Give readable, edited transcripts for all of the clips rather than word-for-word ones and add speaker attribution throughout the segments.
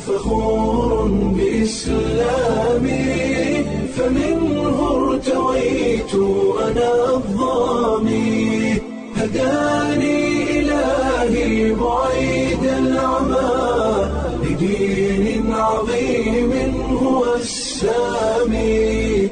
Speaker 1: فخور بإسلامي فمنه ارتويت أنا الضامي هداني إلهي بعيد العمى لدين عظيم هو السامي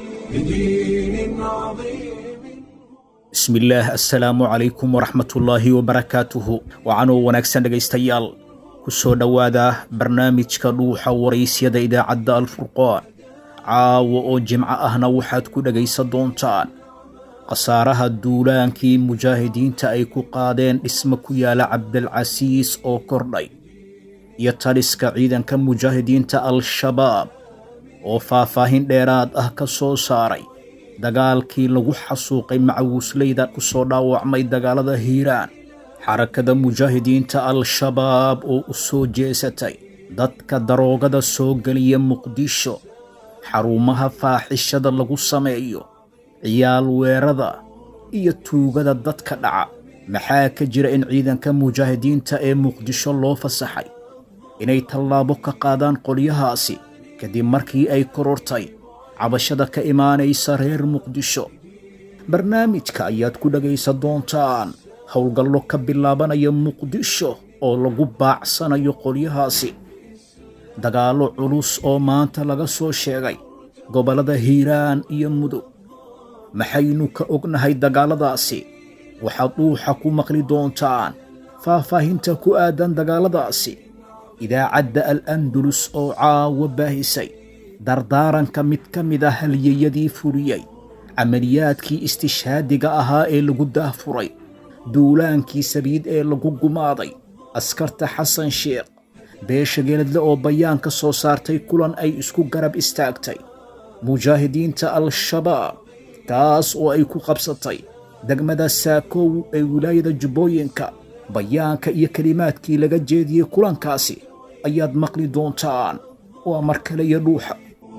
Speaker 1: لدين عظيم.
Speaker 2: بسم الله السلام عليكم ورحمة الله وبركاته وعنو ونكسن dhegaystayaal ku soo dhawaada barnaamijka dhuuxa waraysyada idaacadda Al-Furqaan caawa oo jimco ahna waxaad ku dhagaysan doontaan qasaaraha duulaankii mujaahidiinta ay ku qaadeen dhismo ku yaala Cabdilcasiis oo kordhay iyo taliska ciidanka mujaahidiinta Al-Shabaab oo faahfaahin dheeraad ah ka soo saaray dagaalkii lagu xasuuqay macawusleyda ku soo dhaawacmay dagaalada Hiiraan xarakada mujaahidiinta Al-Shabaab oo u soo jeesatay dadka daroogada soo galiya Muqdisho xarumaha faaxishada lagu sameeyo ciyaal weerada iyo tuugada dadka dhaca maxaa ka jira in ciidanka mujaahidiinta ee Muqdisho loo fasaxay inay tallaabo ka qaadaan qolyahaasi kadib markii ay korortay cabashada ka imaanaysa reer Muqdisho barnaamijka ayaad ku dhagaysan doontaan howlgallo ka bilaabanaya Muqdisho oo lagu baacsanayo qolyahaasi dagaallo culus oo maanta laga soo sheegay gobolada Hiiraan iyo Mudug maxaynu ka ognahay dagaaladaasi waxaad dhuuxa ku maqli doontaan faahfaahinta ku aadan dagaaladaasi idaacadda Al-Andalus oo caawa baahisay dardaaranka mid ka mid ah halyeyadii fuliyey camaliyaadkii istishhaadiga ahaa ee lagu daahfuray duulaankii sabiid ee lagu gumaaday askarta Xasan Sheekh beesha geeladle oo bayaan ka soo saartay kulan ay isku garab istaagtay mujaahidiinta Al-Shabaab kaas oo ay ku qabsatay degmada Saakow ee wilaayada Jubbooyinka bayaanka iyo kalimaadkii laga jeediyey kulankaasi ayaad maqli doontaan waa mar kale iyo dhuuxa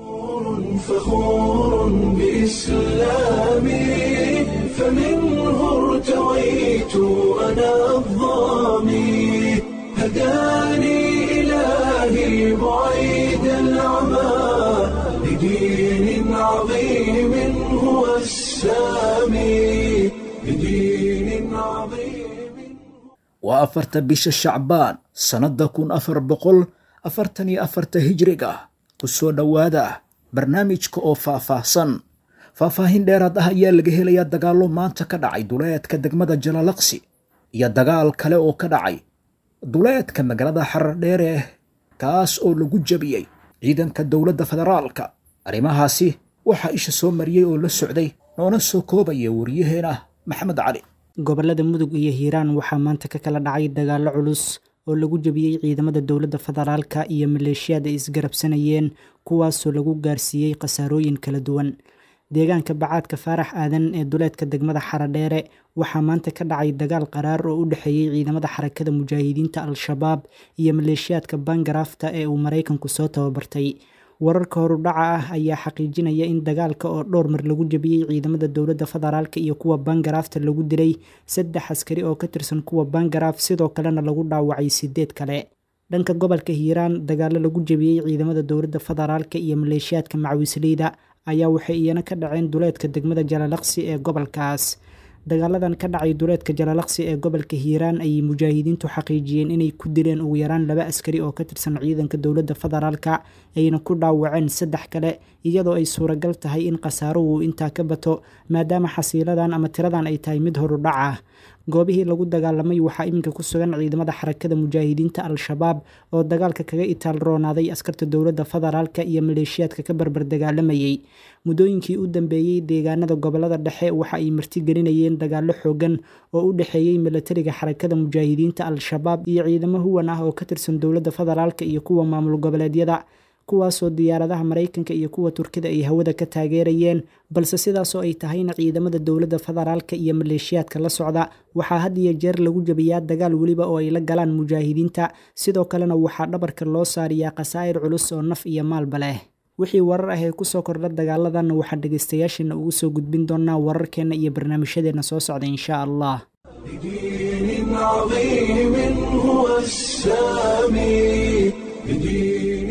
Speaker 1: فخور بإسلامي فمنه ارتويت أنا الضامي هداني إلهي بعيد العمى لدين عظيم هو السامي لدين عظيم.
Speaker 2: وأفرت بش الشعبان سنة 1444 هجرية kusoo dhawaada barnaamijka oo faahfaahin dheeraad ah ayaa laga helayaa dagaallo maanta ka dhacay duleedka degmada Jalalaqsi iyo dagaal kale oo ka dhacay duleedka magaalada Xardheere kaas oo lagu jabiyey ciidanka dowladda federaalka arrimahaasi waxaa isha soo mariyay oo la socday noona soo koobaya wariyaheena Maxamed Cali.
Speaker 3: gobolada Mudug iyo Hiiraan waxaa maanta ka kala dhacay dagaallo culus oo lagu jabiyey ciidamada dowladda federaalka iyo maleeshiyada isgarabsanayeen kuwaasoo lagu gaarsiiyey qasaarooyin kala duwan deegaanka bacaadka Faarax Aadan ee duleedka degmada Xardheere waxaa maanta ka dhacay dagaal qaraar oo u dhaxeeyay ciidamada xarakada mujaahidiinta Al-Shabaab iyo maleeshiyadka Bangarafta ee uu Mareykanku soo tababartay wararka horudhaca ah ayaa xaqiijinaya in dagaalka oo dhowr mar lagu jabiyey ciidamada dowladda federaalka iyo kuwa Bangarafta lagu dilay 3 askari oo ka tirsan kuwa Bangaraf sidoo kalena lagu dhaawacay 8 kale dhanka gobolka Hiiraan dagaalo lagu jabiyey ciidamada dowladda federaalka iyo maleeshiyadka macawisleyda ayaa waxay iyana ka dhaceen duleedka degmada Jalalaqsi ee gobolkaas dagaaladan ka dhacay duleedka Jalalaqsi ee gobolka Hiiraan ay mujaahidiintu xaqiijiyeen inay ku dileen ugu yaraan 2 askari oo ka tirsan ciidanka dowladda federaalka ayna ku dhaawaceen 3 kale iyadoo ay suuragal tahay in qasaaruhu intaa ka bato maadaama xasiiladan ama tiradan ay tahay mid horudhac ah goobihii lagu dagaalamay waxaa iminka ku sugan ciidamada xarakada mujaahidiinta Al-Shabaab oo dagaalka kaga itaal roonaaday askarta dowladda federaalka iyo maleeshiyadka ka barbar dagaalamayay mudooyinkii u dambeeyay deegaanada gobolada dhexe waxa ay martigelinayeen dagaallo xoogan oo u dhaxeeyay militariga xarakada mujaahidiinta Al-Shabaab iyo ciidamo huwan ah oo ka tirsan dowladda federaalka iyo kuwa maamul goboleedyada kuwaasoo diyaaradaha Mareykanka iyo kuwa Turkida ay hawada ka taageerayeen balse sidaas oo ay tahayna ciidamada dowladda federaalka iyo maleeshiyadka la socda waxaa had iyo jeer lagu jabiyaa dagaal waliba oo ay la galaan mujaahidiinta sidoo kalena waxaa dhabarka loo saariyaa qasaa'ir culus oo naf iyo maalba leh wixii warar ah ee ku soo kordha dagaaladan waxaan dhageystayaashina ugu soo gudbin doonaa wararkeena iyo barnaamijyadeena soo socda insha Allah.
Speaker 1: بدين عظيم هو السامي بدين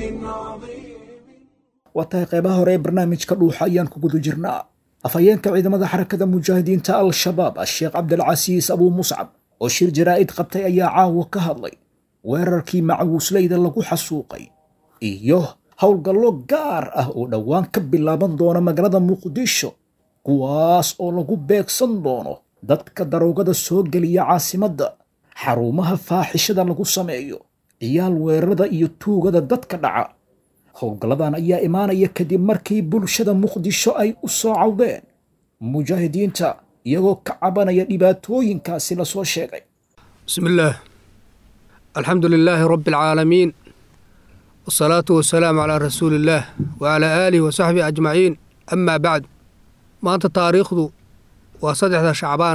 Speaker 2: waa tahay qaybaha hore ee barnaamijka dhuuxa ayaan ku guda jirnaa. afhayeenka ciidamada xarakada mujaahidiinta al-shabaab sheekh cabdilcasiis abuu muscab oo shir jaraa'id qabtay ayaa caawa ka hadlay weerarkii macawisleyda lagu xasuuqay iyo howlgallo gaar ah oo dhowaan ka bilaaban doona magaalada muqdisho, kuwaas oo lagu beegsan doono dadka daroogada soo geliya caasimadda, xarumaha faaxishada lagu sameeyo, ciyaal weerarada iyo tuugada dadka dhaca. howlgalladan ayaa imaanaya kadib markii bulshada muqdisho ay u soo cawdeen mujaahidiinta iyagoo ka cabanaya dhibaatooyinkaasi la soo sheegay.
Speaker 4: bismillaah, alxamdu lilaahi rabbi alcaalamiin, wasalaatu wasalaamu calaa rasuulillaah wacalaa aalihi wasaxbihi ajmaciin. amaa bacd, maanta taariikhdu waa 3 shacbaan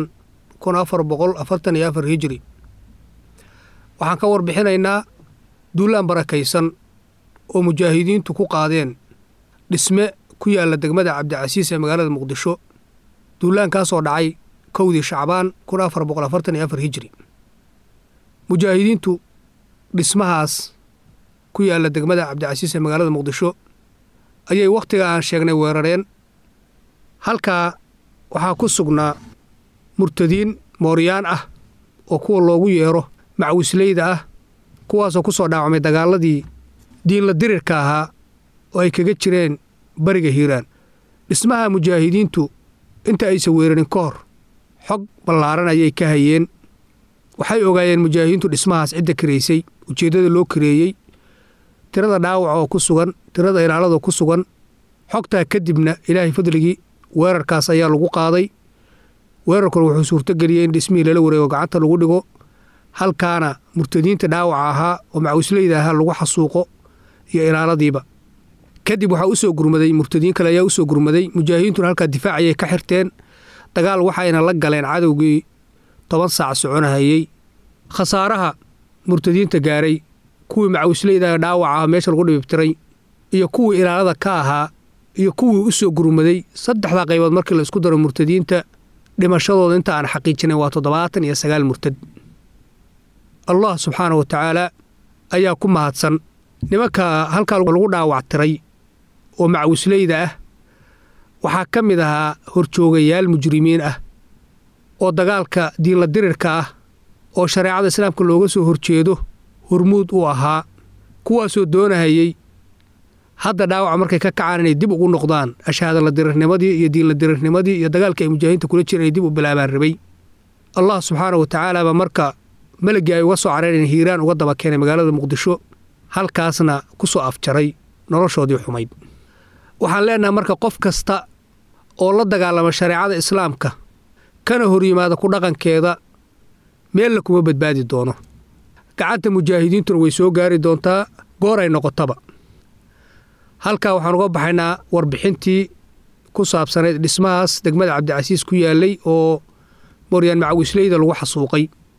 Speaker 4: 1444 hijri. waxaan ka warbixinaynaa duulaan barakaysan oo mujaahidiintu ku qaadeen dhisme ku yaalla degmada cabdicasiis ee magaalada muqdisho. duulaankaasoo dhacay 1 shacbaan 1444 hijri. mujaahidiintu dhismahaas ku yaalla degmada cabdicasiis ee magaalada muqdisho ayay wakhtiga aan sheegnay weerareen. halkaa waxaa ku sugnaa murtadiin mooryaan ah oo kuwa loogu yeero macawisleyda ah, kuwaasoo ku soo dhaawacmay dagaaladii diinla dirirka ahaa oo ay kaga jireen bariga hiiraan. dhismaha mujaahidiintu inta aysan weerarin ka hor xog ballaaran ayay ka hayeen. waxay ogaayeen mujaahidiintu dhismahaas cidda kiraysay, ujeeddada loo kireeyey, tirada dhaawaca oo ku sugan, tirada ilaalada ku sugan. xogtaa kadibna ilaahay fadligii weerarkaas ayaa lagu qaaday. weerarkuna wuxuu suurtogeliyey in dhismihii lala wareego gacanta lagu dhigo, halkaana murtadiinta dhaawaca ahaa oo macawisleyda ahaa lagu xasuuqo iyo ilaaladiiba. kadib waxaa u soo gurmaday murtadiin kale ayaa u soo gurmaday. mujaahidiintuna halkaa difaac ayay ka xirteen. dagaal waxayna la galeen cadowgii 10 saac soconahayey. khasaaraha murtadiinta gaaray, kuwii macawisleyda dhaawaca ah meesha lagu dhibibtiray, iyo kuwii ilaalada ka ahaa, iyo kuwii u soo gurmaday, 3 qaybood markii la isku daro murtadiinta dhimashadooda inta aan xaqiijinay waa 79 murtad. allah subxaanahu wa tacaala ayaa ku mahadsan. nimanka halkaa lagu dhaawactiray oo macawisleyda ah waxaa ka mid ahaa horjoogayaal mujrimiin ah oo dagaalka diinla dirirka ah oo shareecada islaamka looga soo horjeedo hormuud u ahaa, kuwaasoo doonahayey hadda dhaawaca markay ka kacaan inay dib ugu noqdaan ashahaadala dirirnimadii iyo diinla dirirnimadii iyo dagaalka ay mujaahidiinta kula jireen inay dib u bilaabaan rabay. allah subxaanahu wa tacaala baa marka malagii ay uga soo carareen hiiraan uga daba keenay magaalada muqdisho, halkaasna ku soo afjaray noloshoodii xumayd. waxaan leenahay marka qof kasta oo la dagaalama shareecada islaamka kana hor yimaada ku dhaqankeeda meella kuma badbaadi doono. gacanta mujaahidiintuna way soo gaari doontaa goor ay noqotaba. halkaa waxaan uga baxaynaa warbixintii ku saabsanayd dhismahaas degmada cabdicasiis ku yaallay oo mooryaan macawisleyda lagu xasuuqay.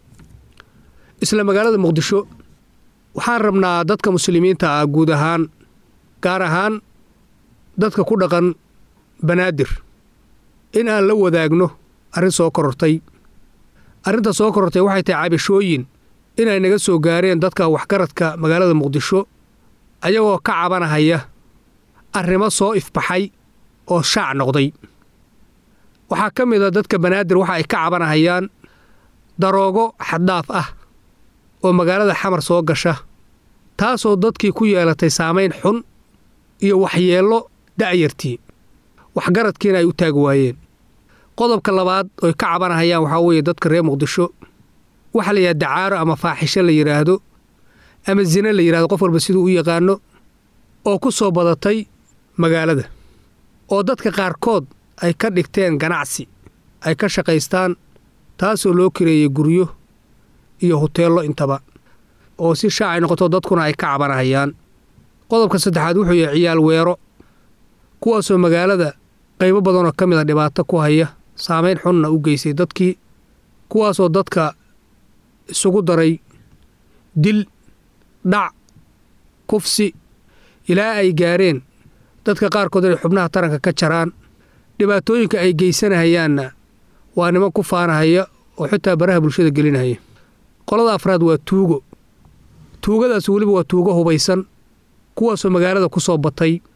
Speaker 4: isla magaalada muqdisho waxaan rabnaa dadka muslimiinta ah guud ahaan, gaar ahaan dadka ku dhaqan banaadir, in aan la wadaagno arrin soo korortay. arrinta soo korortay waxay tahay cabashooyin inay naga soo gaareen dadka waxgaradka magaalada muqdisho ayagoo ka cabanahaya arrimo soo ifbaxay oo shaac noqday. waxaa ka mid a dadka banaadir waxa ay ka cabanahayaan daroogo xaddaaf ah oo magaalada xamar soo gasha, taasoo dadkii ku yeelatay saamayn xun iyo waxyeello da'yartii, waxgaradkiina ay u taag waayeen. qodobka labaad oo ka cabanahayaan waxaa weeye dadka reer muqdisho waxa la yidhahda dacaaro ama faaxisho la yidhaahdo ama zina la yidhahdo, qof walba siduu u yaqaano, oo ku soo badatay magaalada, oo dadka qaarkood ay ka dhigteen ganacsi ay ka shaqaystaan, taasoo loo kireeyey guryo iyo huteello intaba, oo si shaacay noqoto dadkuna ay ka cabanahayaan. qodobka saddexaad wuxuu yahay ciyaal weero, kuwaasoo magaalada qaybo badanoo ka mid a dhibaato ku haya, saamayn xunna u geysay dadkii, kuwaasoo dadka isugu daray dil, dhac, kufsi, ilaa ay gaareen dadka qaarkood inay xubnaha taranka ka jaraan. dhibaatooyinka ay geysanahayaanna waa niman ku faanahaya oo xitaa baraha bulshada gelinahaya. qolada afraad waa tuugo. tuugadaas weliba waa tuugo hubaysan, kuwaasoo magaalada ku soo batay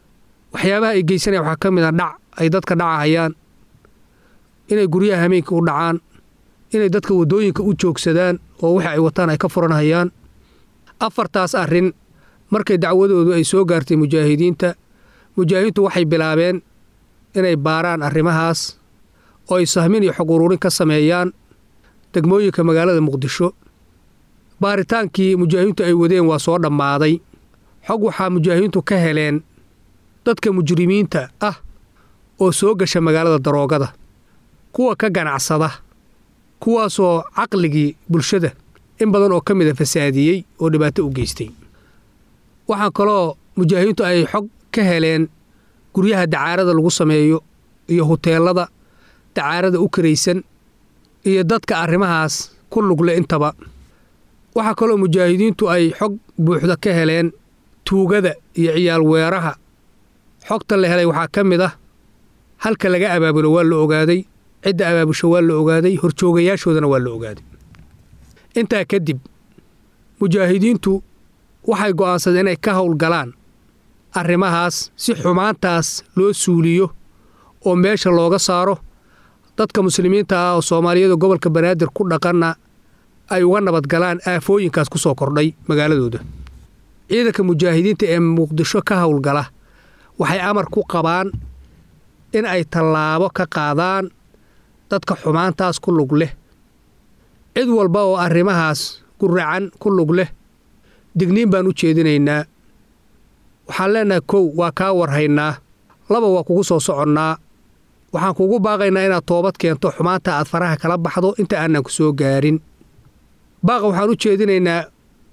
Speaker 4: waxyaabaha ay geysanayaan waxaa ka mid ah dhac ay dadka dhacahayaan, inay guryaha hameenka u dhacaan, inay dadka waddooyinka u joogsadaan oo wixii ay wataan ay ka furanhayaan. afartaas arrin markay dacwadoodu ay soo gaartay mujaahidiintu waxay bilaabeen inay baaraan arrimahaas oo ay sahmin iyo xog ururin ka sameeyaan degmooyinka magaalada Muqdisho. baaritaankii mujaahidiintu ay wadeen waa soo dhammaaday. xog waxaa mujaahidiintu ka heleen dadka mujrimiinta ah oo soo gasha magaalada daroogada, kuwa ka ganacsada, kuwaasoo caqligii bulshada in badan oo ka mid a fasaadiyey oo dhibaato u geystay. waxaa kaloo mujaahidiintu ay xog ka heleen guryaha dacaarada lagu sameeyo iyo huteelada dacaarada u karaysan iyo dadka arrimahaas ku lugle intaba. waxaa kaloo mujaahidiintu ay xog buuxda ka heleen tuugada iyo ciyaal weeraha. xogta la helay waxaa ka mid ah halka laga abaabulo waa la ogaaday, cidda abaabusho waa la ogaaday, horjoogayaashoodana waa la ogaaday. intaa kadib mujaahidiintu waxay go'aansadeen inay ka howlgalaan arrimahaas si xumaantaas loo suuliyo oo meesha looga saaro, dadka muslimiinta ah oo Soomaaliyeed gobolka Banaadir ku dhaqana ay uga nabadgalaan aafooyinkaas ku soo kordhay magaaladooda. ciidanka mujaahidiinta ee Muqdisho ka howlgala waxay amar ku qabaan in ay tallaabo ka qaadaan dadka xumaantaas ku lug leh. cid walba oo arrimahaas guracan ku lug leh digniin baan u jeedinaynaa. waxaan leenahay 1 waa kaa warhaynaa, 2 waa kugu soo soconnaa, waxaan kugu baaqaynaa inaad toobad keento xumaanta aad faraha kala baxdo inta aanan ku soo gaarin. baaqa waxaan u jeedinaynaa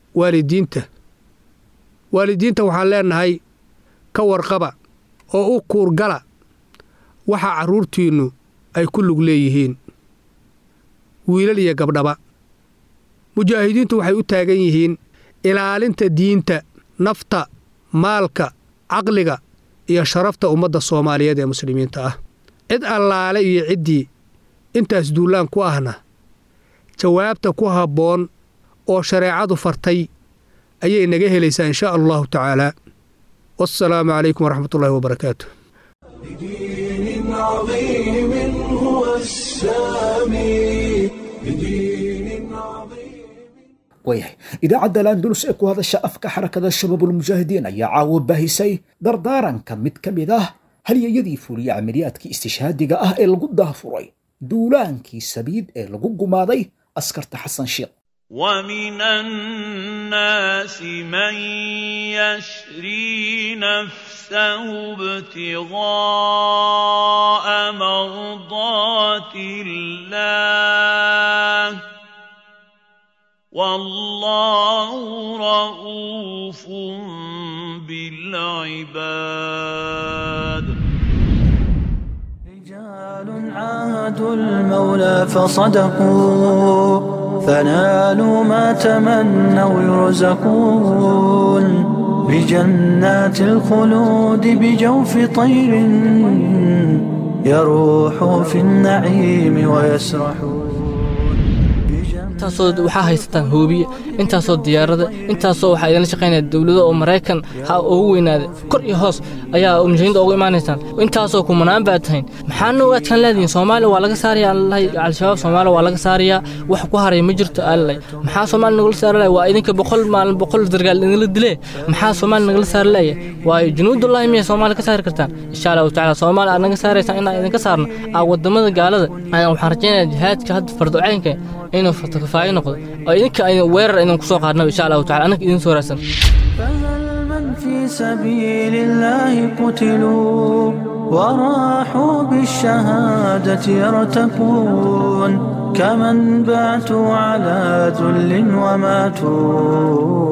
Speaker 4: waalidiinta waxaan leenahay ka warqaba oo u kuurgala waxa carruurtiinnu ay ku lug leeyihiin, wiilal iyo gabdhaba. mujaahidiintu waxay u taagan yihiin ilaalinta diinta, nafta, maalka, caqliga iyo sharafta ummadda Soomaaliyeed ee muslimiinta ah. cid allaale iyo ciddii intaas duulaan ku ahna jawaabta ku habboon oo shareecadu fartay ayay naga helaysaa insha Allahu tacaala. wassalaamu calaykum waraxmatullaahi wabarakaatuh.
Speaker 1: بدين عظيم هو السامي بدين عظيم.
Speaker 2: waayahay idaacadda Al-Andalus ee ku hadasha afka xarakada shabaabulmujaahidiin ayaa caawa baahisay dardaaranka mid ka mid ah halyayadii fuliya camaliyaadkii istishhaadiga ah ee lagu daafuray duulaankii sabiid ee lagu gumaaday askarta xasan sheekh.
Speaker 5: ومن الناس من يشري نفسه ابتغاء مرضات الله والله رؤوف بالعباد.
Speaker 6: رجال عاهدوا المولى فصدقوا فنالوا ما تمنوا يرزقون بجنات الخلود بجوف طير يروح في النعيم ويسرحون.
Speaker 7: intaasoo waxaa haysataan hoobiye, intaasoo diyaarada, intaasoo waxaa idinla shaqaynaya dowlado oo Maraykan ha ugu weynaada kor iyo hoos ayaa mujaahidiinta ugu imaanaysaan. intaasoo kumanaan baad tahayn, maxaana u adkaan leedihiin? Soomaaliya waa laga saarayaa al-shabaab, Soomaaliya waa laga saarayaa, wax ku haray ma jirto allay. maxaa Soomaaliya nagala saaraya? waa idinka 100 maalin 100 dargaal idinla dilay. maxaa Soomaaliya nagala saaraya? waa junuudullaahi miyay Soomaaliya ka saari kartaan? insha Allah taala Soomaaliya aad naga saaraysaan inaan idinka saarno wadamada gaalada. ayaan waxaan rajaynayaa jihaadka hadda farducaynka inuu fatakafaay noqdo oo idinka ay weerar inaan ku soo qaadno insha Allah taala anaka idin soo raadsan.
Speaker 6: فهل من في سبيل الله قتلوا وراحوا بالشهادة يرتقون كمن باتوا على ذل وماتوا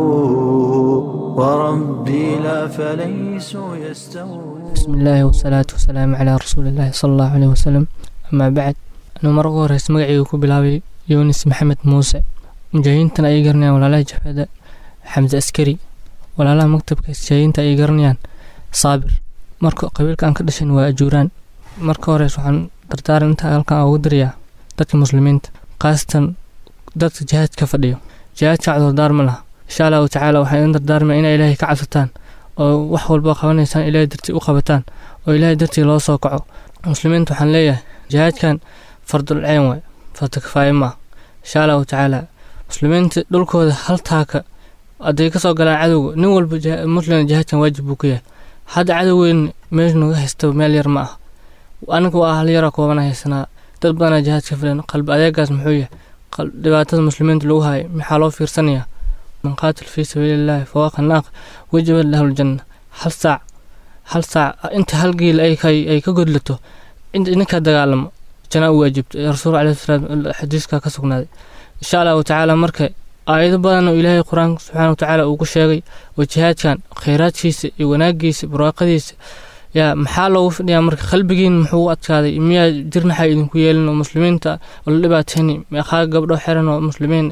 Speaker 6: وربي لا فليسوا يستوون.
Speaker 7: بسم الله والصلاة والسلام على رسول الله صلى الله عليه وسلم. أما بعد أنا مرة رئيس مقعي وكبلاوي يونس محمد موسى مجاهدين أي قرنيان ولا لا جفادة حمزة أسكري ولا لا مكتب كسجاهدين أي قرنيان صابر مركو قبيل كان كدشن وأجوران مركو رئيس وحن دردار انت ألقى أودريا دك المسلمين قاسة دك جهاد كفديو جهاد كعذر دار ملها إن شاء الله تعالى وحين دردار ما إنا إلهي كعفتان oo wax walba qabanaysaan ilaahay dartii u qabataan oo ilaahay dartii loo soo kaco muslimiintu waxaan leeyahay jihaadkan fardul cayn waay fardu kifaaya ma insha allahu tacaala muslimiinta dhulkooda hal taaka hadday ka soo galaan cadowga nin walba muslim jihaadkan waajib buu ku yahay hadda cadowgeyn meesha naga haysta meel yar ma ah aniga waa hal yara koobana haysanaa dad badanaa jihaadka filan qalbi adeegaas muxuu yahay dhibaatada muslimiinta lagu hayo maxaa loo fiirsanayaa man qaatil fii sabiilillahi fawaaqa naaq wajabat lahu aljanna hal saac inta hal giil ay ka godlato ninka dagaalamo janaa u waajibta rasuulka calayhi salaam xadiiska ka sugnaaday insha allahu tacaala marka aayado badan oo ilaahay qur-aanka subxaana wa tacaala uu ku sheegay oo jihaadkan khayraadkiisa iyo wanaagiisa barwaaqadiisa yaa maxaa loogu fidhiyaa marka qalbigiin muxuu u adkaaday miyaa jirnaxa idinku yeelin oo muslimiinta oo la dhibaatayni meeqaa gabdho xiran oo muslimiin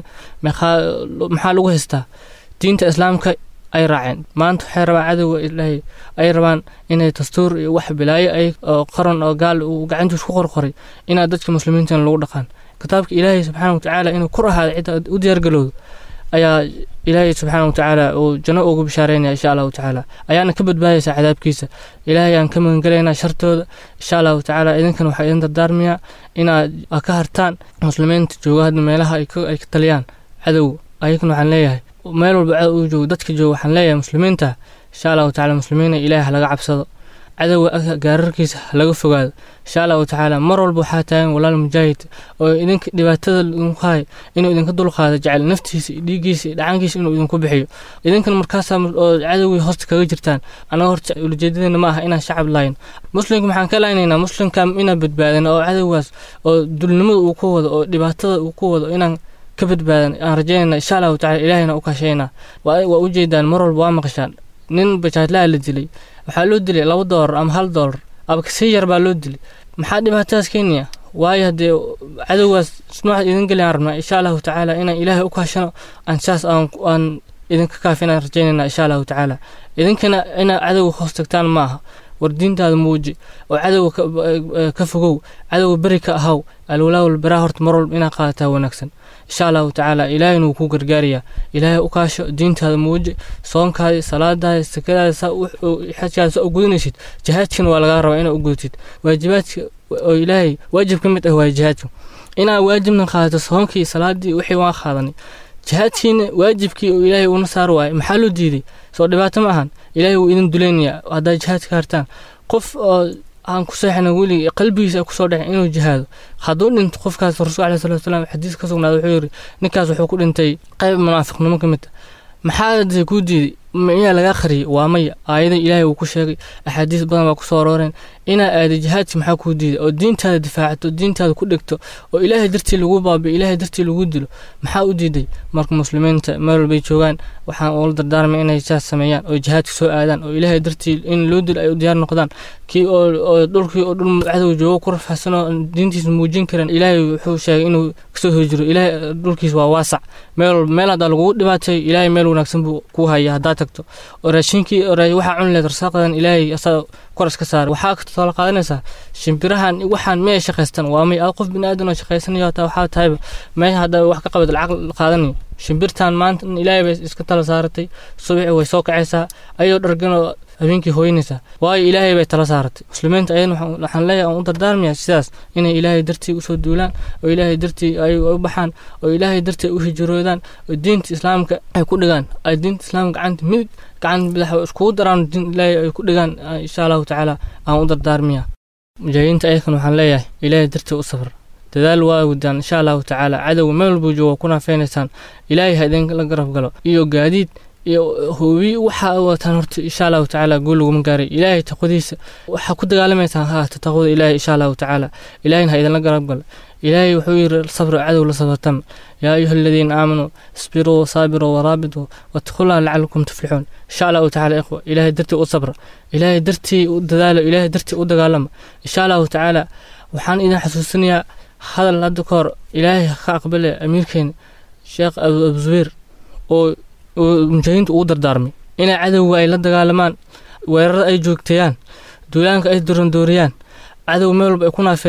Speaker 7: maxaa lagu haystaa diinta islaamka ay raaceen maanta waxay rabaan cadowga ilaahay ay rabaan inay dastuur iyo wax bilaayo ay oo qaran oo gaal uu gacantiisa ku qorqoray inaa dadka muslimiinta lagu dhaqaan kitaabka ilaahay subxaana wa tacaala inuu ku rahaado cidda u diyaargalowdo ayaa ilaahay subxaana wa tacaala uu janno ugu bishaareynaya insha allahu tacaala ayaana ka badbaadaysaa cadaabkiisa ilaahay aan ka magangelaynaa shartooda insha allahu tacaala idinkan waxaa idin dardaarmiyaa inaad ka hartaan muslimiinta jooga hadda meelaha ay ka taliyaan cadow ayagana waxaan leeyahay meel walba cadow uu joogo dadka jooga waxaan leeyahay muslimiinta insha allahu tacaala muslimiina ilaahay laga cabsado cadowga gaararkiisa laga fogaado insha allahu tacaala mar walba waxaa taagan walaal mujaahid oo idinka dhibaatada idinku haay inuu idinka dulqaado jecel naftiisa iyo dhiiggiisa iyo dhacankiisa inuu idinku bixiyo idinkan markaasaa oo cadowgii hoosta kaga jirtaan anaga horta ujeedadeena ma aha inaan shacab lahayn muslimka maxaan ka lahaynaynaa muslimka inaan badbaadano oo cadowgaas oo dulnimada uu ku wado oo dhibaatada uu ku wado inaan ka badbaadan aan rajaynayna insha allahu tacaala ilaahayna u kaashayna waa ujeedaan mar walba waa maqashaan nin bajaadlaha la dilay waxaa loo dilay $2 ama $1 aba kasii yar baa loo dilay maxaa dhibaatadaas keenaya waayo haddee cadowgaas nooca idin geliyaan rabnaa insha allahu tacaala inaan ilaahay u kaashano aan saas aan idinka kaafinaan rajaynayna insha allahu tacaala idinkana inaa cadowga hoos tagtaan ma aha war diintaada muuji oo cadowga ka fogow cadowga beri ka ahaw alwalaa walbaraa horta mar walba inaad qaadataa wanaagsan insha allahu tacaala ilaahayna wuu ku gargaarayaa ilaahay u kaasho diintaada muuji soonkaada salaadaada sakadaada xajkaada saa u gudanaysid jihaadkana waa lagaa rabaa inaad u gudatid waajibaadka oo ilaahay waajib ka mid ah waa jihaadka inaad waajibna qaadato soonkii salaadii wixii waan qaadanay jihaadkiina waajibkii oo ilaahay uuna saar waaye maxaa loo diiday soo dhibaato ma ahan ilaahay wuu idin dulaynayaa haddaad jihaadka hartaan qof oo aan ku seexana weli qalbigiisa ku soo dhacay inuu jihaado hadduu dhinto qofkaas rasuulka calayhi salaatu wasalaam xadiis ka sugnaaday wuxuu yiri ninkaas wuxuu ku dhintay qayb munaafiqnimo ka mid ah maxaa ku diiday miyaa laga qariyay waa maya aayada ilaahay uu ku sheegay axaadiis badan baa ku soo arooreen inaa aada jihaadki maxaa kuu diiday oo diintaada difaacato diintaada ku dhegto oo ilaahay dartii lagu baabiyo ilaahay dartii lagu dilo maxaa u diiday marka muslimiinta meel walbay joogaan waxaan ula dardaarmay inay saas sameeyaan oo jihaadka soo aadaan oo ilaahay dartii in loo dilo ay u diyaar noqdaan kii oo dhulkii oo dhul cadow joogo ku rafacsan oo diintiisa muujin karan ilaahay wuxuu sheegay inuu kasoo hojiro ilaahay dhulkiisa waa waasac meel haddaa lagugu dhibaatay ilaahay meel wanaagsan buu ku haya haddaa tagto oo raashinkii waxaa cuni leed rasaaqadan ilaahay asaa koras ka saaray waxaa kasoo qaadanaysaa shimbirahan waxaan meel shaqaystaan waa may qof bini'aadan oo shaqaysanayo taa waxaa tahay meesha hadda wax ka qabad lacag qaadanayo shimbirtan maanta ilaahay bay iska tala saaratay subax way soo kacaysaa ayuu dhargan habeenkii hooynaysaa waayo ilaahay bay tala saaratay muslimiinta ayaan waxaan leeyahay aan u dardaarmayaa sidaas inay ilaahay dartii usoo duulaan oo ilaahay dartii ay u baxaan oo ilaahay dartii u hijroodaan oo diinta islaamka ay ku dhigaan ay diinta islaamka gacanta midig gacan bidax iskugu daraan diin ilaahay ay ku dhigaan insha allahu tacaala aan u dardaarmayaa mujaahidiinta ayakan waxaan leeyahay ilaahay dartii u safar dadaal waa wadaan insha allahu tacaala cadowga meel walbuu joogo kuna feenaysaan ilaahay ha idinla garab galo iyo gaadiid iyo hubi waxa wataan horta insha allahu tacaala guul laguma gaaray ilaahay taqwadiisa waxa ku dagaalamaysaan taqwada ilaahay insha allahu tacaala ilaahayna ha idinla garab galo ilaahay wuxuu yiri sabr cadow la sabartam yaa ayuha alladhiina aamanuu isbiruu wasaabiruu waraabituu wattaqullaha la'allakum tuflixuun insha allahu tacaala ikhwa ilaahay dartii u sabra ilaahay dartii u dadaalo ilaahay dartii u dagaalama insha allahu tacaala waxaan idin xasuusinayaa hadal hadda ka hor ilaahay ka aqbalay amiirkeena sheekh abu zubayr oo mujaahidiinta ugu dardaarmay inay cadowga ay la dagaalamaan weerarada ay joogteeyaan duulaanka ay dooriyaan cadow meel walba ay ku naafeeyaan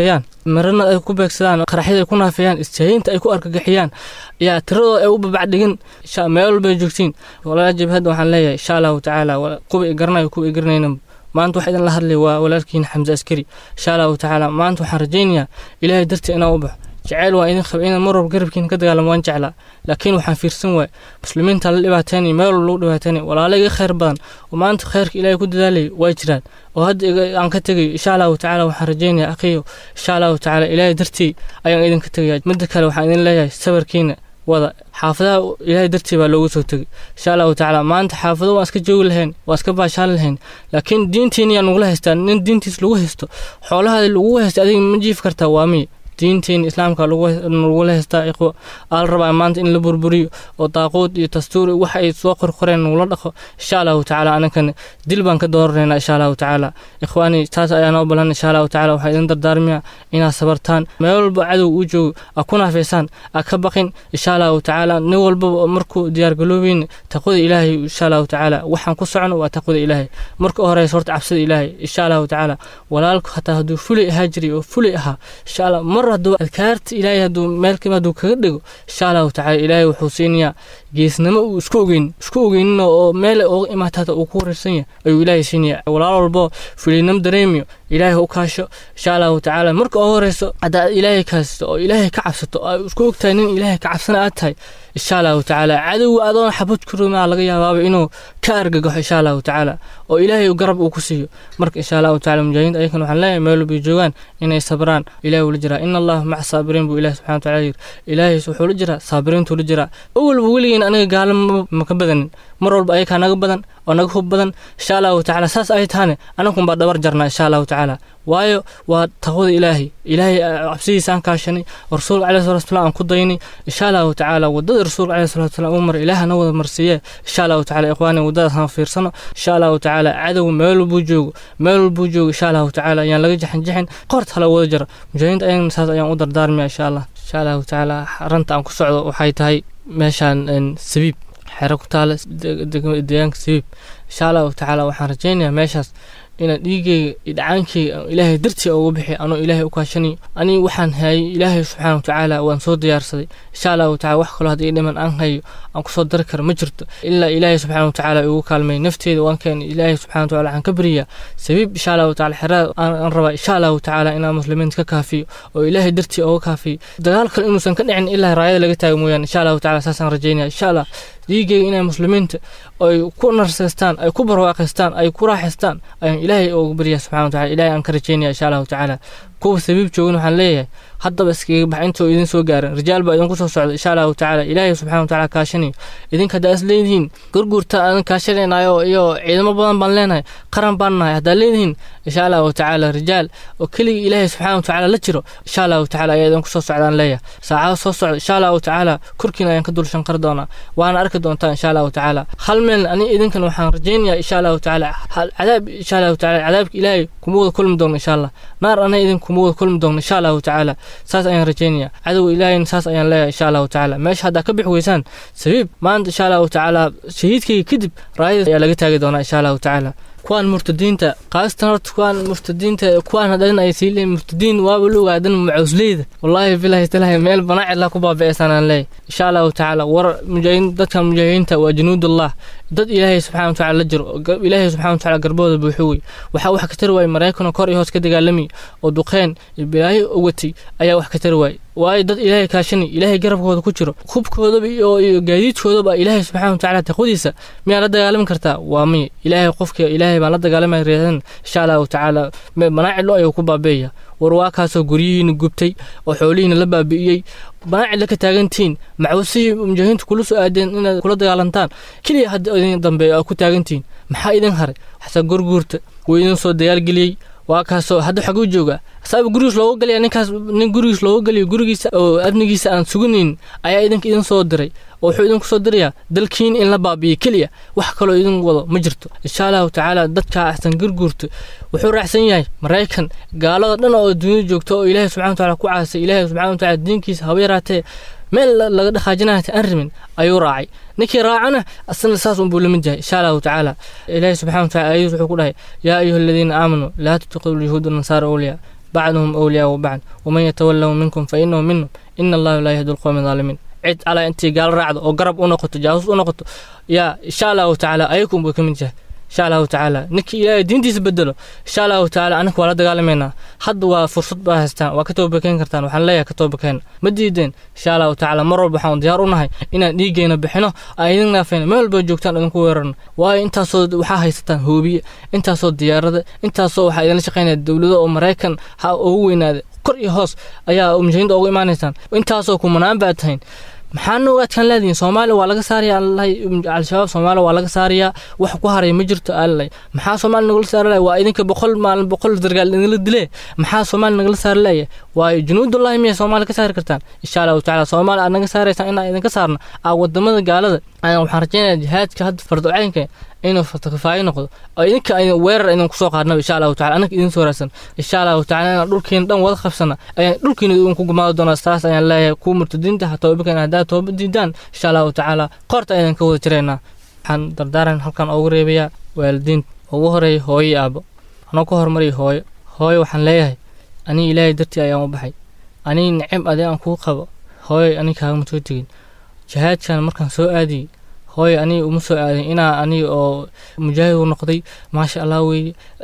Speaker 7: marna ay ku beegsadaan qaraxyada ay ku naafiyaan istaayinta ay ku argagaxiyaan yaa tiradooda ay u babacdhigin meel walba joogtiin walaal jabhad waxaan leeyahay insha Allah ta'ala kuwa garanayo kuwa garanayna maanta waxa idin la hadlay waa walaalkiin Xamza Askari insha Allah ta'ala maanta waxaan rajaynayaa Ilaahay dartii inaan u baxo jacayl waa idin khab inaan marwar garabkiin ka dagaalamo waan jeclaa laakiin waxaan fiirsan waay muslimiinta la dhibaateynay meel lagu dhibaateynay walaalay khayr badan oo maanta khayrka Ilaahay ku dadaalay way jiraan oo hadda aan ka tagay insha Allah ta'ala waxaan rajaynayaa akhiyo insha Allah ta'ala Ilaahay dartii ayaan idin ka tagay mid kale waxaan idin leeyahay sabarkiina wada xaafadaha Ilaahay dartii baa loogu soo tagay insha Allah ta'ala maanta xaafado waa iska joogi lahayn waa iska baashaan lahayn laakiin diintiina yaa nagu haystaan nin diintiis lagu haysto xoolaha lagu haysto adiga ma jiif kartaa waa mi diinteen islaamka lagu leestaa iqo al rabaa maanta in la burburiyo oo daaqood iyo dastuur wax ay soo qorqoreen la dhaqo insha Allah ta'ala anakan dil baan ka dooranayna insha Allah ta'ala ikhwaani taas ayaan u balan insha Allah ta'ala waxa idin dardaarmiya inaad sabartaan meel walba cadow u joogo akuna feesan ka baqin insha Allah ta'ala nin walba markuu diyaar galoobin taqwada Ilaahay insha Allah ta'ala waxaan ku socono waa taqwada Ilaahay marka hore sorta cabsida Ilaahay insha Allah ta'ala walaalku hataa haduu fulay haajri oo fulay aha insha Allah hadduu adkaarta Ilaahay hadduu meel kama hadduu kaga dhigo insha Allah ta'ala Ilaahay wuxuu siinayaa geesnimo uu isku ogeyn oo meel oo imaatada uu ku warsan yahay ayuu Ilaahay siinayaa walaal walba fulinam dareemiyo Ilaahay u kaasho insha Allah ta'ala marka horeyso hada Ilaahay kaasto oo Ilaahay ka cabsato oo isku ogtahay nin Ilaahay ka cabsana aad tahay insha Allah ta'ala cadow adoon xabad kuruma laga yaabaa inuu ka argagaxo insha Allah ta'ala oo Ilaahay garab uu ku siiyo marka insha Allah ta'ala mujaahidiin aykan waxaan leeyahay meel walba joogan inay sabraan Ilaahay wala jira in Allah ma'a saabiriin bu Ilaahay subhanahu wa ta'ala Ilaahay wuxuu la jira saabiriintu la jira awal waligiin aniga gaalam ma ka badan mar walba ay ka naga badan oo naga hub badan insha Allah ta'ala saas ay taane anakum ba dabar jarna insha Allah ta'ala waayo waa taqwada Ilaahay cabsidiisa aan kaashanay rasuul Alayhi salatu wasallam ku daynay insha Allah ta'ala wadada rasuul Alayhi salatu wasallam umar Ilaahna wada marsiye insha Allah ta'ala ikhwaani wadada aan fiirsano insha Allah ta'ala cadow meel buu joogo insha Allah ta'ala ayaan laga jaxin qort hala wada jar mujaahidiin ayaan saas ayaan u dardaarmay insha Allah ta'ala ranta aan ku socdo waxay tahay meeshan sabiib xero ku taala deegaanka sabiib insha Allah ta'ala waxaan rajaynayaa meeshaas ina dhiigay idaankii Ilaahay dartii ugu bixi anoo Ilaahay u kaashani ani waxaan hayay Ilaahay subhanahu wa ta'ala waan soo diyaarsaday insha Allah ta'ala wax kale hadii dhiman aan hayo aan ku soo dar kar ma jirto illa Ilaahay subhanahu wa ta'ala ugu kaalmay nafteeda waan keen Ilaahay subhanahu wa ta'ala aan ka bariya sabiib insha Allah ta'ala xiraad aan raba insha Allah ta'ala ina muslimiinta ka kaafiyo oo Ilaahay dartii ugu kaafiyo dagaal kale inuusan ka dhicin illa raayada laga taago mooyaan insha Allah ta'ala saasan rajaynaa insha Allah dhiigay inay muslimiinta ay ku narsaystaan ay ku barwaaqaystaan ay ku raaxaystaan ay Ilaahay ugu bariya subhanahu wa ta'ala Ilaahay aan ka rajaynaa insha Allah ta'ala kuwa sabiib joogin waxaan leeyahay haddaba iskaga baxintoo idin soo gaaran rijaal baa idin ku soo socda insha Allah ta'ala Ilaahay subhanahu wa ta'ala kaashani idinka daas leediin gurgurta aan kaashanaynayo iyo ciidamo badan baan leenahay qaran baan nahay hada leediin insha Allah ta'ala rijaal oo kali Ilaahay subhanahu wa ta'ala la jiro insha Allah ta'ala idin ku soo socdaan leeyahay saacado soo socda insha Allah ta'ala kurkiina ayaan ka dulshan qar doona waana arki doontaa insha Allah ta'ala hal meel ani idinkan waxaan rajaynayaa insha Allah ta'ala cadaab insha Allah ta'ala cadaabka Ilaahay kuma wada kulmi doono insha Allah naar ana idin kuma wada kulmi doono insha Allah ta'ala saas ayaan rajaynayaa cadow Ilaahay saas ayaan leeyahay insha Allah ta'ala meesha hada ka bix weysaan sabiib maanta insha Allah ta'ala shahiidkii kadib raayada ayaa laga taagi doonaa insha Allah ta'ala kuwan murtadiinta qaastan horta kuwan murtadiinta kuwan hadan ay siileen murtadiin waa loo aadan macusleeda wallahi billahi ta'ala meel banaac la ku baabeesanaan leey insha Allah ta'ala war mujaahidiin dadka mujaahidiinta waa junuudullah dad Ilaahay subhanahu wa ta'ala jiro Ilaahay subhanahu wa ta'ala garbooda buuxuwi wax ka tarway Mareykan kor iyo hoos ka dagaalami oo duqeen Ilaahay uwati ayaa wax ka tarway waay dad Ilaahay kaashani Ilaahay garabkooda ku jiro khubkooda iyo gaadiidkooda ba Ilaahay subhanahu wa ta'ala taqdiisa miya la dagaalami kartaa waa mi Ilaahay qofka Ilaahay baan la dagaalamay reedan insha Allah ta'ala banaac loo ay ku baabeeya warwaakaasoo guryihiina gubtay oo xoolihiina la baabi'iyay banaac la ka taagantiin macawsi mujaahidiintu kula soo aadeen inaad kula dagaalantaan kaliya hadda idin dambe ku taagantiin maxaa idin haray xasa gurgurta weeyeen soo dagaal galiyay waakaasoo hadda xagu jooga sabab gurigiis looga galay nin gurigiis looga galay gurigiisa oo adnigiisa aan sugunin ayaa idin soo diray oo wuxuu idin ku soo dirayaa dalkiin in la baabiyo kaliya wax kale oo idin wado ma jirto insha Allah ta'ala dadka ahsan gurgurta wuxuu raacsan yahay Mareykan gaalada dhan oo dunida joogto oo Ilaahay subhanahu wa ta'ala ku caasay Ilaahay subhanahu wa ta'ala diinkiisa habeeraatay meel laga dhaxajinahay arrimin ayuu raacay ninkii raacana asna saas uu buulimin jahay insha Allah ta'ala Ilaahay subhanahu wa ta'ala ayuu wuxuu ku dhahay yaa ayyuhalladheena aamanu la tattakhidul yahuuda wan nasaara awliya بعضهم أولياء بعض ومن يتولوا منكم فإنه منهم إن الله لا يهدي القوم الظالمين عد على أنت قال رعد أو قرب ونقط جاوز ونقط يا إن شاء الله تعالى أيكم بكم جه إن شاء الله تعالى نكي إلى دين تسبدله إن شاء الله تعالى أنك ولا دقال منا حد وفرصة بهستان وكتب بكين كرتان وحلا كتب بكين مديدين إن شاء الله تعالى مرة بحون ديارنا هاي إن نيجينا بحنا أيدنا فين ما البجوكتان إنكم ورن وإنت صود وحاها ستان هوبي إنت صود ديار إنت صود حيدنا شقين الدولة أمريكان هو هنا كل هوس أيا مجهين أو إيمانيتان وإنت صود كمنام بعدين maxaan uga adkaan leediin Soomaaliya waa laga saariyaa al-shabaab Soomaaliya waa laga saariyaa wax ku haray ma jirto allay maxaa Soomaaliya naga saarlay waa idinka 100 maalin 100 dargaal idin dilay maxaa Soomaaliya naga saarlay waa junuudullaahi miya Soomaaliya ka saari kartaan insha Allah taala Soomaaliya naga saaraysan in idinka saarna wadamada gaalada ayaan waxaan rajaynayaa jihaadka had fardo caynka inuu fataqafaay noqdo oo idinka ay weerar inuu ku soo qaadno insha Allah taala anaka idin soo raadsan insha Allah taala dhulkeen dhan wada qabsana ayaan dhulkeen idin ku gumaado doonaa saas ayaan leeyahay ku murtadiinta hataa wabikan hadaa tooba diidaan insha Allah taala qorta ayaan ka wada jireynaa waxaan dardaaran halkan ugu reebayaa waalidiin ugu horeey hooyo aabo anoo ka hormariyo hooyo waxaan leeyahay ani Ilaahay dartii ayaan u baxay ani nicam adaan ku qabo hooyo ani kaaga soo tigin jihaadkan markaan soo aadiyay hooy ani uma soo aadin ina ani oo mujaahid noqday ma sha Allah way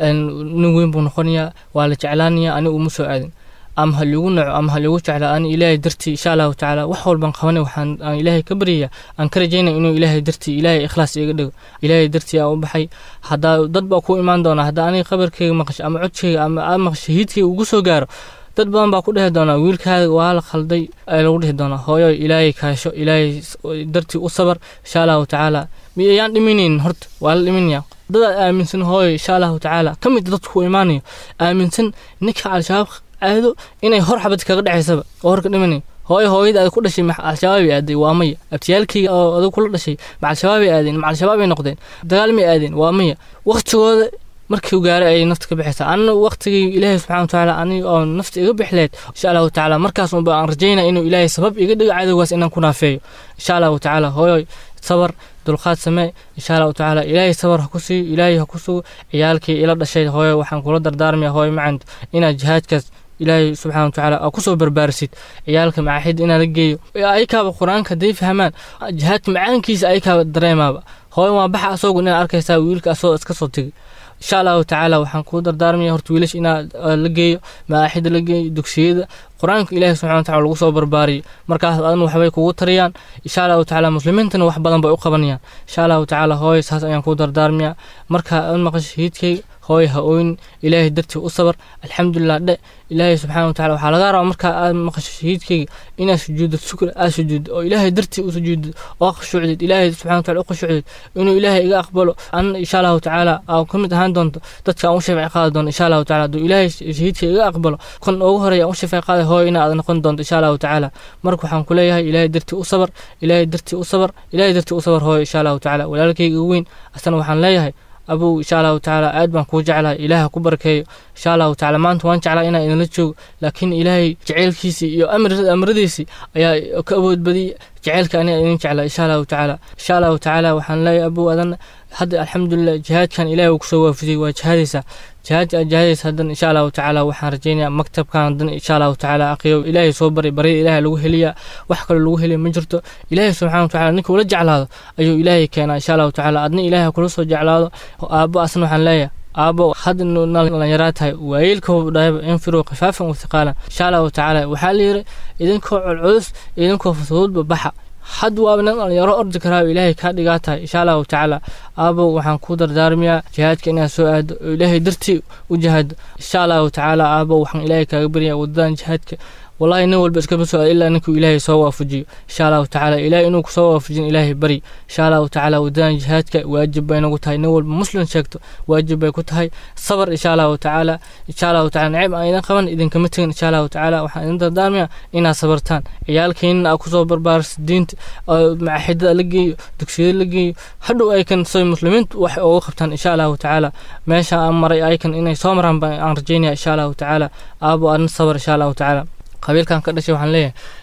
Speaker 7: nin weyn buu noqonayaa waa la jeclaanayaa ani uma soo aadin am haligu naco am haligu jeclaa ani Ilaahay dartii insha Allah taala wax walban qabanay waxaan Ilaahay ka bariyaa aan ka rajaynaa inuu Ilaahay dartii Ilaahay ikhlaas iga dhigo Ilaahay dartii aan u baxay hada dad ba ku iimaan doona hada ani qabarkayga maqash ama codkayga ama shahiidkayga ugu soo gaaro dad badan baa ku dhahay doona wiilkaaga waa la khalday ay lagu dhahay doona hooyo Ilaahay kaasho Ilaahay dartii u sabar insha Allah taala miyaan dhiminin horta waa la dhiminaya dad aaminsan hooyo insha Allah taala kamid dad ku iimaanayo aaminsan ninka al-shabaab aado inay hor xabad kaga dhaxaysaba hor ka dhimanay hooyada ay ku dhashay al-shabaab aaday waa maya abtiyaalkii oo adag kula dhashay al-shabaab aadeen al-shabaab ay noqdeen dagaal ma aadeen waa maya waqtigooda markii uu gaaray ay nafta ka bixisay aan waqtigii Ilaahay subhanahu wa ta'ala ani oo nafta iga bixleed insha Allah ta'ala markaas oo baan rajaynaa inuu Ilaahay sabab iga dhigo cadawgaas inaan ku naafeeyo insha Allah ta'ala hooyo sabar dulqaad samee insha Allah ta'ala Ilaahay sabar ha ku sii Ilaahay ha ku soo ciyaalkii ila dhashay hooyo waxaan kula dardaarmayaa hooyo macaan ina jihaadkaas Ilaahay subhanahu wa ta'ala ku soo barbaarsid ciyaalka maahid ina la geeyo ay ka quraanka day fahmaan jihaad macaankiisa ay ka dareemaaba hooyo ma baxa asoo inaan arkaysaa wiilka asoo iska soo tagay insha Allah ta'ala waxaan ku dardaarmayaa horta wiilash ina la geeyo maahid la geeyo dugsiyada quraanka Ilaahay subhanahu wa ta'ala lagu soo barbaariyo markaas aan waxbay kugu tariyaan insha Allah ta'ala muslimiintana wax badan bay u qabanayaan insha Allah ta'ala hooyo saas ayaan ku dardaarmayaa marka aan maqashiidkay hooy ha oyn Ilaahay dartii u sabar alxamdulillah Ilaahay subhanahu wa ta'ala waxa laga rabaa marka aad maqashiidkay ina sujuud shukr sujuud oo Ilaahay dartii u sujuud oo khushuucid Ilaahay subhanahu wa ta'ala u khushuucid inuu Ilaahay iga aqbalo an insha Allah ta'ala oo kamid ahaan doonto dadka aan u shafaa qaado doon insha Allah ta'ala duu Ilaahay shahiidkay iga aqbalo kan ugu horeeya u shafaa qaado hooy ina aad noqon doonto insha Allah ta'ala marka waxaan ku leeyahay Ilaahay dartii u sabar Ilaahay dartii u sabar Ilaahay dartii u sabar hooy insha Allah ta'ala walaalkayga weyn asana waxaan leeyahay أبو إن شاء الله تعالى أدبان كو جعلها إله كبركي إن شاء الله تعالى ما أنت وان جعلها إنا إذن لتشوق لكن إلهي جعل كيسي يو أمر ديسي يا كأبود بدي جعلك أنا إذن جعلها إن شاء الله تعالى إن شاء الله تعالى وحن لا أبو أذن حد الحمد لله جهاد كان إلهي وكسوه في وجهاديسا جهاديس هذا إن شاء الله تعالى وحن رجينا مكتب كان إن شاء الله تعالى أقيو إلهي صوبري بري إلهي لو هليا وحكر لو هليا مجرته إلهي سبحانه وتعالى نك ولا جعل هذا أيو إلهي كان إن شاء الله تعالى أدنى إلهي كل صو جعل هذا أبو أصلا حن ليا أبو خد إنه نيراتها ويلكو دايب ينفروا خفافا وثقالا إن شاء الله تعالى وحالي إذن كو العوس إذن كو فصول ببحة حد وابنا يرى أرض كراب إلهي كادقاتها إن شاء الله تعالى أبو وحن كودر دارميا جهاد كإنها سؤاد إلهي درتي وجهاد إن شاء الله تعالى أبو وحن إلهي كأبريا ودان جهادك والله إنه بس كم سؤال إلا أنك إلهي سوا فجي إن شاء الله تعالى إلهي إنك سوا فجين إلهي بري إن شاء الله تعالى ودان جهادك واجب بينك وتهاي نول مسلم شكته واجب بينك وتهاي صبر إن شاء الله تعالى إن شاء الله تعالى نعم أيضا كمان إذا كمتين إن شاء الله تعالى وحن أنت دارميا إنها صبرتان عيالك إن أكو صبر بارس دين مع حد لقي دكسير لقي حدو أي كان صي مسلمين وخبتان إن شاء الله تعالى ما شاء أمر أي كان إنه صامرا عن رجينا إن شاء الله تعالى أبو أن صبر إن شاء الله تعالى قبيل كان كذا شيء وحن ليه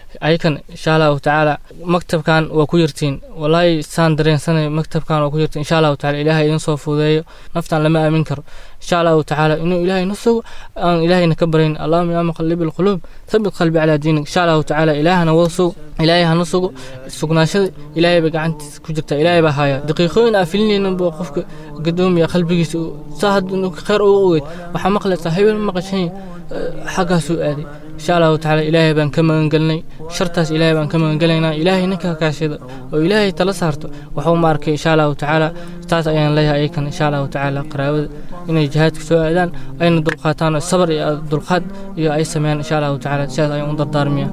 Speaker 7: ayakan insha allahu tacaala maktabkan waa ku yartiin wallaahi saan dareensanay maktabkan waa ku yartiin insha allahu tacaala ilaahay idin soo fuudeeyo naftan lama aamin karo insha allahu tacaala inuu ilaahay na sugo aan ilaahayna ka barayn allahuma yaa muqallib alquluub thabbit qalbi calaa diinik insha allahu tacaala ilaahana wada sugo ilaahay hana sugo sugnaashada ilaahay ba gacantiisa ku jirta ilaahay baa haya daqiiqooyin aa filinaynin buu qofka gadoomiya qalbigiisa saa hadduu khayr ugu ogeyd waxaa maqlaysaa hebel maqashay xaggaasuu aaday insha allahu tacaala ilaahay baan ka magangelnay shartaas ilaahay baan ka magangelaynaa ilaahay ninka kaashada oo ilaahay tala saarto waxuu ma arkay insha allahu tacaala taas ayaan leeyahay ayakan insha allahu tacaala qaraabada inay jihaadka soo aadaan ayna dulqaataan oo sabar iyo dulqaad iyo ay sameeyaan insha allahu tacaala sidaas ayaan u dardaarmiyaa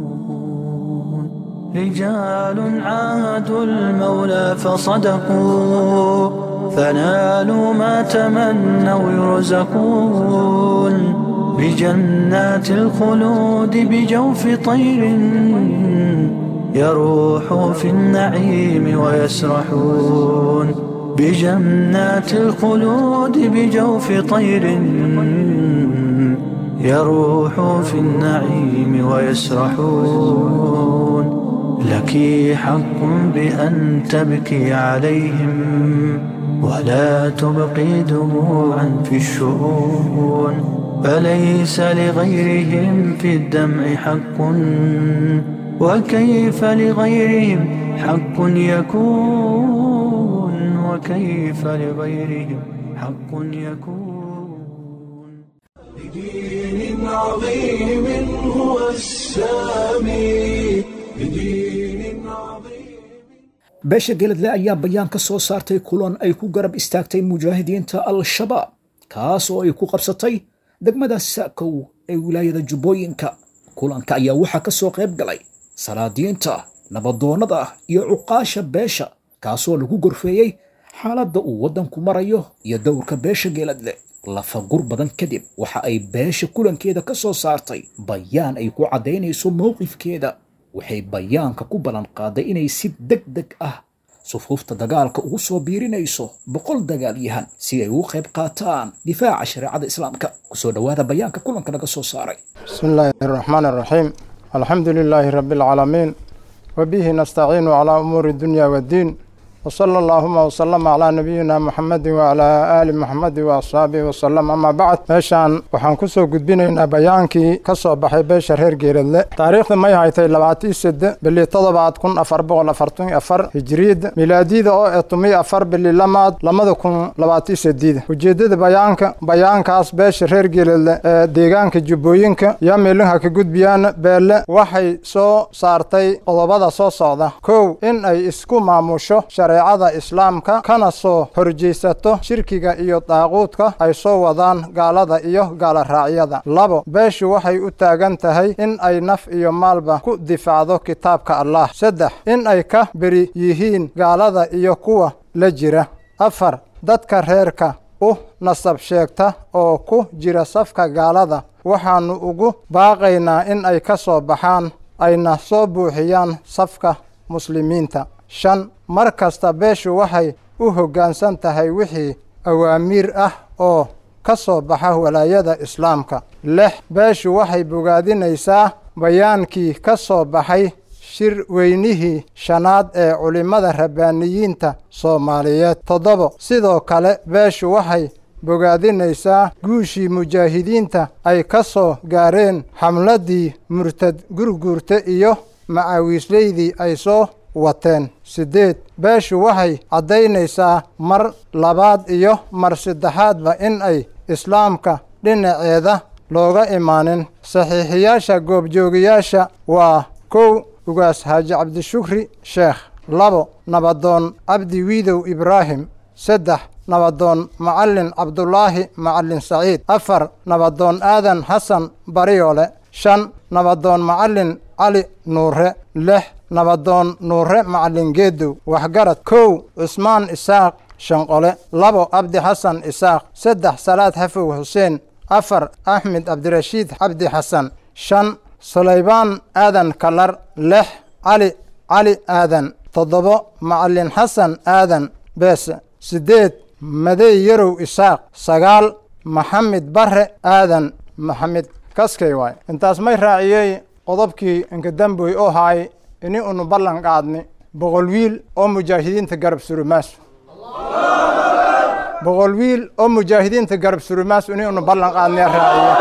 Speaker 6: رجال عاهدوا المولى فصدقوا فنالوا ما تمنوا يرزقون بجنات الخلود بجوف طير يروح في النعيم ويسرحون بجنات الخلود بجوف طير يروح في النعيم ويسرحون لك حق بأن تبكي عليهم ولا تبقي دموعا في الشؤون فليس لغيرهم في الدمع حق وكيف لغيرهم حق يكون وكيف لغيرهم حق يكون
Speaker 1: بدين عظيم هو السامي بدين عظيم
Speaker 2: beesha geladle ayaa bayaan ka soo saartay kulan ay ku garab istaagtay mujaahidiinta al-shabaab kaas oo ay ku qabsatay degmada Saakow ee wilaayada Jubbooyinka kulanka ayaa waxaa ka soo qayb galay salaadiinta nabadoonnada iyo cuqaasha beesha kaasoo lagu gorfeeyay xaaladda uu waddanku marayo iyo dowrka beesha geladle lafagur badan kadib waxa ay beesha kulankeeda ka soo saartay bayaan ay ku cadaynayso mowqifkeeda waxay bayaanka ku balan qaaday inay si degdeg ah sufuufta dagaalka ugu soo biirinayso 100 dagaalyahan si ay ugu qayb qaataan difaaca shariicada islaamka ku soo dhawaada bayaanka kulanka laga soo saaray
Speaker 8: bismillaahir rahmaanir rahiim alxamdulillaahi rabbil caalamiin wa bihi nastaciinu calaa umuuri dunya wad-diin وصلى اللهم وسلم على نبينا محمد وعلى آل محمد وأصحابه وسلم أما بعد meeshaan waxaan ku soo gudbinaynaa bayaankii ka soo baxay beesha reer geeradle taariikhda may haytay 27 bili 7444 hijriyada milaadiyada oo ee 4 bili 2028 ujeedada bayaankaas beesha reer geeradle ee deegaanka Jubbooyinka yaa meelaha ka gudbiyaan beele waxay soo saartay qodobada soo socda kow in ay isku maamusho shareecada islaamka kana soo horjeesato shirkiga iyo daaquudka ay soo wadaan gaalada iyo gaala raacyada labo beeshu waxay u taagan tahay in ay naf iyo maalba ku difaacdo kitaabka Allah saddex in ay ka beri yihiin gaalada iyo kuwa la jira afar dadka reerka u nasab sheegta oo ku jira safka gaalada waxaanu ugu baaqaynaa in ay ka soo baxaan ayna soo buuxiyaan safka muslimiinta shan mar kasta beeshu waxay u hoggaansan tahay wixii awaamiir ah oo ka soo baxa walaayada islaamka lix beeshu waxay bogaadinaysaa bayaankii ka soo baxay shir weynihii shanaad ee culimmada rabbaaniyiinta Soomaaliyeed toddobo sidoo kale beeshu waxay bogaadinaysaa guushii mujaahidiinta ay ka soo gaareen xamladii murtad gurgurta iyo macaawiisleydii ay soo wateen sideed beeshu waxay caddaynaysaa mar labaad iyo mar saddexaadba in ay islaamka dhinaceeda looga imaanin saxiixiyaasha goobjoogayaasha waa kow ugaas Haaji Cabdishukri Sheekh labo nabadoon Cabdi Wiidow Ibraahim saddex nabadoon Macallin Cabdulaahi Macallin Saciid afar nabadoon Aadan Xasan Bariyoole shan nabadoon Macallin Cali Nuure lix nabadoon Nuure Macallin Geedow waxgarad kow Cusmaan Isaaq Shanqole labo Abdi Xasan Isaaq saddex Salaad Xafow Xuseen afar Axmed Cabdirashiid Cabdi Xasan shan Sulaybaan Aadan Kalar lix Cali Aadan toddobo Macallin Xasan Aadan Beese sideed Madey Yarow Isaaq sagaal Maxamed Barre Aadan Maxamed kaskay waay intaas may raaciyey qodobkii inka damboy oo haay ini unu ballan qaadni 100 wiil oo mujaahidiinta garab surumaasu 100 wiil oo mujaahidiinta garab surumaasu ini unu ballan qaadni raaciyo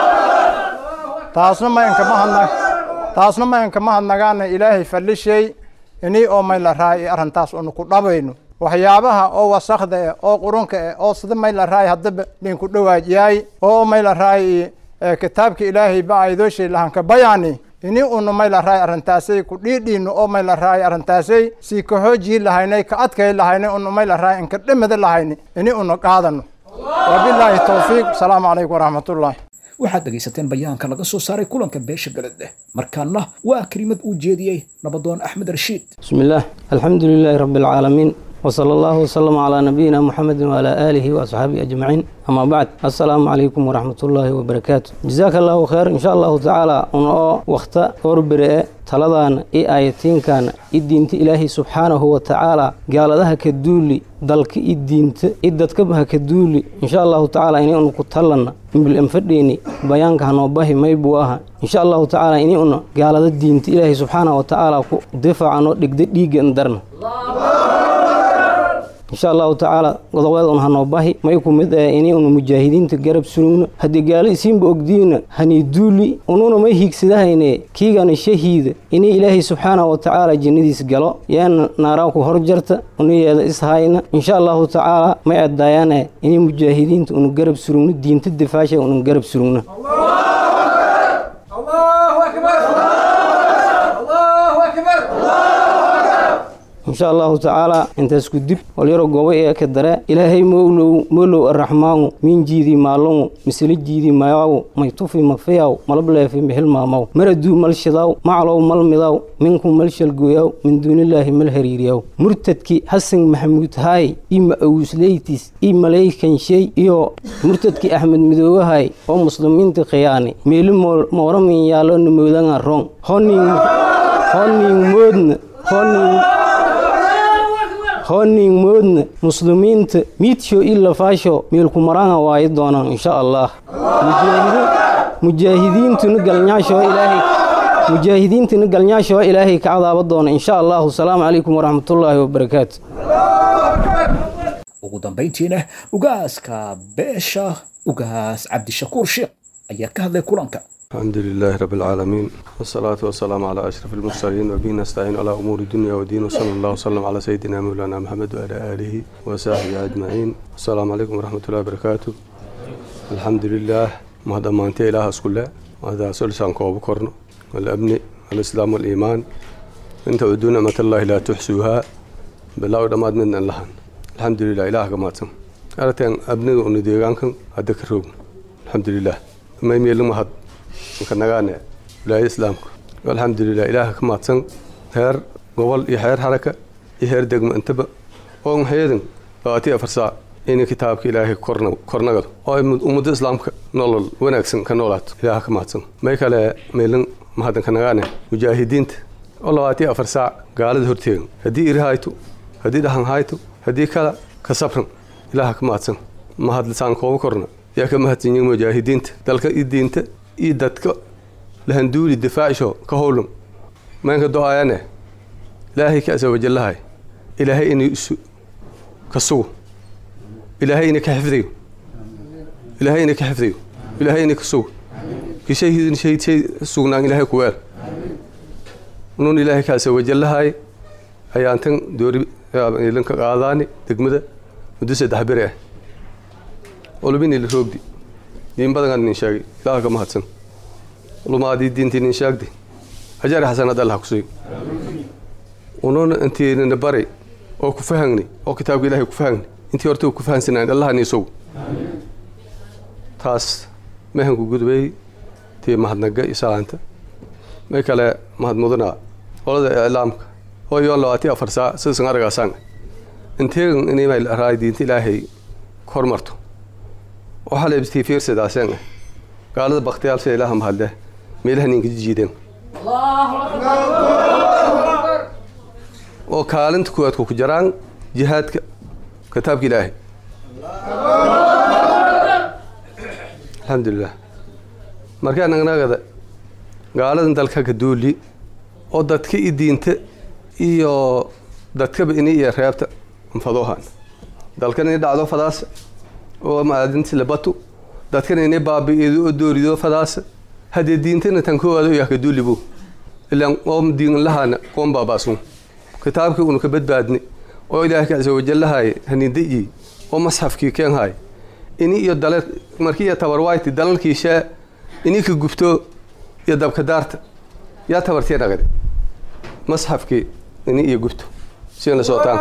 Speaker 8: taasna ma inka mahadnagaana ilaahay fallishay ini oo may la raaci arrintaas unu ku dhabayno waxyaabaha oo wasakhda oo qurunka oo sida may la raaci haddaba dhinku dhawaajiyay oo may la raaci kitaabka ilaahay ba aydooshay lahanka bayaani ini unu may la raaci arrintaasay ku dhiidhiino oo may la raaci arrintaasay si ka hoojii lahaynay ka adkay lahaynay unu may la raaci inka dhimada lahayni ini unu qaadano wabilaahi tawfiiq asalaamu calaykum waraxmatullaahi
Speaker 2: waxaad dhegaysateen bayaanka laga soo saaray kulanka beesha galadeh markaana waa kelimad uu jeediyey nabadoon axmed rashiid
Speaker 9: bismillaah alxamdu lilaahi rabbi alcaalamiin وصلى الله وسلم على نبينا محمد وعلى آله وأصحابه أجمعين أما بعد السلام عليكم ورحمة الله وبركاته جزاك الله خير إن شاء الله تعالى أنا وقت أربرة تلدان آيتين كان الدين إلهي سبحانه وتعالى قال ذا كدولي دلك الدين إدت كبها كدولي إن شاء الله تعالى إني أنا قتلنا بالإنفرديني بيان كان وباهي ما يبواها إن شاء الله تعالى إني أنا قال ذا الدين إلهي سبحانه وتعالى دفع عنه ديق اندرنا إن شاء الله تعالى قضاء أنها باهي ما يكون مدة إني أنو مجاهدين تجرب سنون هدي قال اسم بأقدينا هني دولي أنو ما يهيك سده إني كي كان الشهيد إني إلهي سبحانه وتعالى جندي سجلا يان نراك هرجرت أني هذا إسهاينا إن شاء الله تعالى ما يدعينا إني مجاهدين أنو جرب سنون الدين تدفاعه أنو جرب سنون إن شاء الله تعالى أنت سكدب وليرو قوي كدرة إلهي مولو الرحمن من جيدي مالون مثل جيدي مايو ما يطفي مفياو ملبلا في محل مامو مردو ملشداو معلو ملمداو منكم ملشل قوياو من دون الله ملهريرياو مرتدكي حسن محمود هاي إما أوسليتيس إما ليكن شيء إيو مرتدكي أحمد مدوه هاي ومسلمين تقياني ميلو مورمين يالون مودان الرون هوني مودن هوني مودن مسلمين ميتشو إلا فاشو ميلكو مرانا وايد دونا إن شاء الله مجاهدين تنقل نعشو إلهي كعذاب دونا إن شاء الله السلام عليكم ورحمة الله وبركاته
Speaker 2: ugu dambayntiina ugaaska beesha ugaas cabdishakuur sheekh ayaa ka hadlay kulanka
Speaker 10: الحمد لله رب العالمين والصلاة والسلام على أشرف المرسلين وبه نستعين على أمور الدنيا والدين وصلى الله وسلم على سيدنا مولانا محمد وعلى آله وصحبه أجمعين السلام عليكم ورحمة الله وبركاته الحمد لله مهدا مانتي إله أسكلا وهذا سلسان كوب كورنو والأبن الإسلام والإيمان إن تعدوا نعمة الله لا تحسوها بالله ودماد من الله الحمد لله إله كماتم أردت أبني ونديرانكم أذكرهم الحمد لله ما يميل مهد كنغاني لا إسلام والحمد لله إله كماتم هير قبل يحير حركة يحير دقم انتبه وهم حيدن واتي أفرساء إني كتابك إلهي كورنغل أو أمد إسلام نولل ونكسن كنولات إله كماتم ما يكالا ميلن مهدن كنغاني مجاهدين والله واتي أفرساء قالد هرتين هدي إرهايتو هدي دهان هايتو هدي كلا كسبرن إله كماتم مهد لسان كوب كورنا ياك مهدن مجاهدين دلك إدينت إيدتك لهندولي الدفاع شو كهولم ما ينك دعاءنا إلهي كأس وجل هاي إلهي إني كسو إلهي إنك حفظيو إلهي إنك حفظيو إلهي إنك كسو كشيء سونا إلهي كوير ونون إلهي كأس وجل هاي هاي أنتن دوري لنك قاضاني تقمده ودوسة دحبره ولبين اللي روق دي دين بدن نشاقي لا كم هاتسن ولما دي دين تين نشاق دي هجار حسن هذا الله كسي ونون أنت نبري أو كفهني أو كتاب إلهي كفهني أنت ورتو كفهن سنة الله نيسو تاس ما هنقول جود بي تي مهد نجا يسال أنت ما يكلا مهد مدنا ولا إعلامك هو يقول له أتي أفرسا سنسن أرجع سان أنت إني ما الرأي دين إلهي كرمرتو وحلا بستي فيرس داسين قال بختيار شيء لهم هذا ميلهن جديدين الله أكبر وكالنت كوات كوجران جهاد كتاب إلهي الحمد لله مركان نغنا gaaladan dalka ka duuli oo dadka i diinta iyo dadkaba inay iyo reebta fadohan dalkan inay dhacdo fadaas oo maadinta labatu dadkan inay baabi'ido oo doorido fadaas hadii diintana tan koowaad oo ka duulibu ilaan oo diin lahana qoom baabaasun kitaabkii uu ka badbaadni oo ilaahay azza wa jalla hay hanidii oo masxafkii keen hay ini iyo dalal markii tabarwayti dalalkiisa ini ka gubto iyo dabka daarta ya tabarteena gade masxafkii ini iyo gubto si la sootaan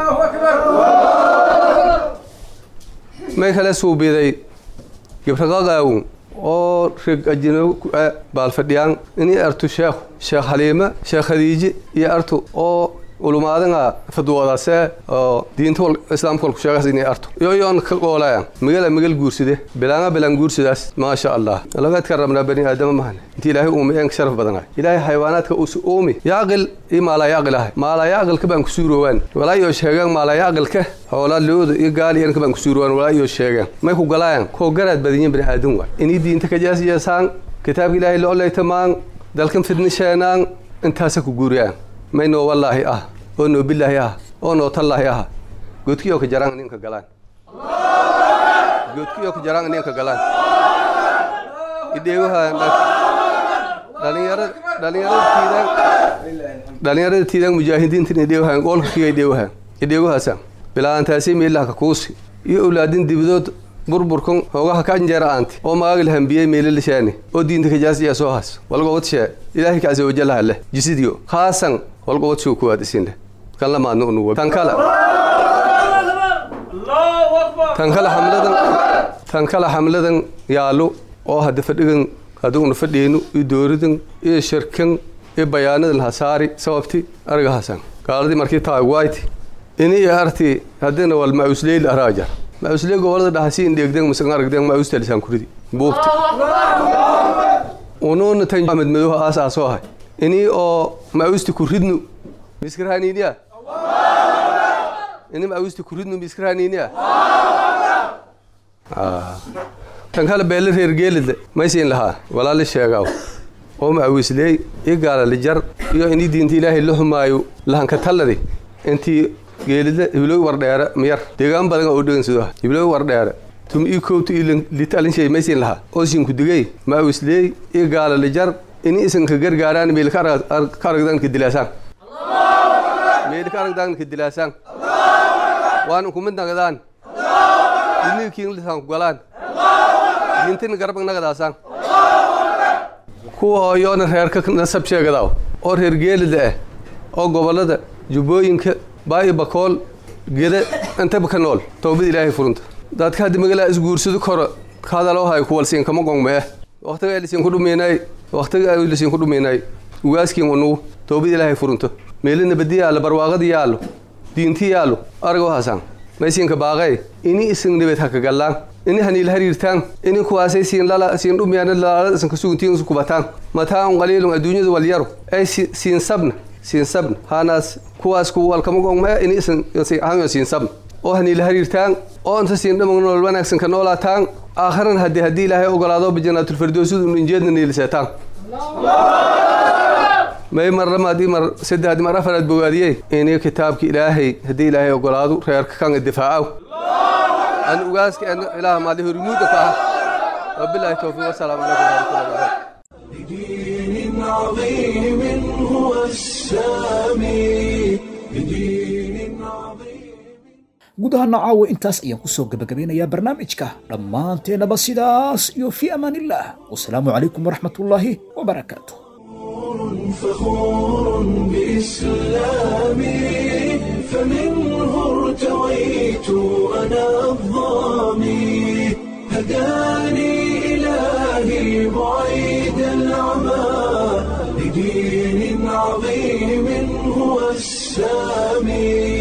Speaker 10: ma kala soo biday gibraqaagu oo rag ajino baal fadhiyaan ini artu sheekh Haliima sheekh Khadiija iyo artu oo ulumaadana fadwadaase oo diinta islaamka ku sheegaysan arto yoon ka qoolayaan magal guurside bilaan guursidaas ma sha Allah laga karramna bani aadam ma hane intii ilaahay uu meen sharaf badanay ilaahay xayawaanaadka uu suumi yaaqil ima la yaqilahay ma la yaqil ka baan ku suurowaan walaayo sheegan ma la yaqil ka hawla looda iyo gaaliyan ka baan ku suurowaan walaayo sheegan may ku galayaan ko garaad badiyeen bani aadam waa inii diinta ka jaasiyaan kitaabka ilaahay loo leeytamaan dalkan fidnisheenaan intaas ku guuriyaan mayno wallahi oo no billahi oo no tallahi godkiyo ka jaraan ninka galaan godkiyo ka jaraan ninka galaan ideewaha dhalinyarada tiidan mujaahidiinta ideewaha goolka ideewaha san bilaantaasi meelaha ka kuusi iyo awlaadin dibidood burburkan hoogaha ka anjeera aanti oo maagil hambiyay meelashaani oo diinta ka jaasiya soo haas walba wadshe ilaahay ka azza wa jalla leh jisidiyo khaasan walba wadsho ku waadisinle kan la maadno uu tan kala hamladan yaalo oo hada fadhigan haduu fadhiyeen dooridan iyo shirkan ee bayaanada hasaari sababti arga hasan qaaladi markii taa waayt inii arti hadana wal mausleel araaja mausleel gobolada dhaxasiin deegdan masan aragdan maustelisan kuridi buubti onoon tan Ahmed Madow aasaaso hay inii oo mausti kuridnu miskraaniya إنما أوست كردنا بيسكرانينيا كان كلا بيلر هيرجيل ما يصير لها ولا للشيء هم أوست لي يقال للجر يو إني دين تلاهي اللهم ما يو لهن كتلري أنتي جيل يبلغ ورديارة مير تيجان بدن أودين سوا يبلغ ورديارة ثم يكوت إلين لتالين شيء ما يصير لها أوسين كدجاي ما أوست لي يقال للجر إني إسم كجر جاران بيلكار كارجدان كدلاسان ميل كارجدان كدلاسان وأنا كمان نقدان إني كين لسان قلان ينتين قربنا نقداسان هو يون هيرك نسب شيء كذاو أو هيرجيل ده أو قبل ده جبوينك باي بقول جده أنت بكنول توبي إلهي فرنت ده كهدي مقلة إسقور سدو كرا هذا لو هاي كوال سين كم قوم به وقت اللي سين كلو ميناي وقت اللي سين كلو ميناي واسكين ونو توبي إلهي فرنت ميلنا بدي على برواقة ديالو دينتي يالو أرجو حسن ما يصير كباغي إني إسم نبيت هك قلّان إني هني الهريرتان إني كواسي سين لا سين رومي أنا لا سين كسوتين سكوباتان متاعهم قليل الدنيا واليارو أي سين سبن هاناس كواس كوال كم قوم ما إني إسم هانو سين سبن أو هني الهريرتان أو أنت سين دمغن البناء سين كنولا تان آخرا هدي له وقلادو بجنة الفردوس من جد نيل سيتان ما يمر ما دي مر سد هذه مرة فرد بواديه إني كتابك إلهي هدي إلهي وقلادو خيرك كان الدفاع أن أقاسك أن إله ما له رمودك وبالله التوفيق والسلام عليكم ورحمة الله وبركاته
Speaker 1: بدين عظيم هو السامي بدين عظيم
Speaker 2: guud ahaan caawa intaas ayaan kusoo gabagabeynayaa barnaamijka dhammaanteenaba sidaas iyo fi amaanillah wasalaamu calaykum waraxmatullaahi wabarakaatu
Speaker 1: فخور بإسلامي فمنه ارتويت أنا الضامي هداني إلهي بعيد العمى لدين عظيم هو السامي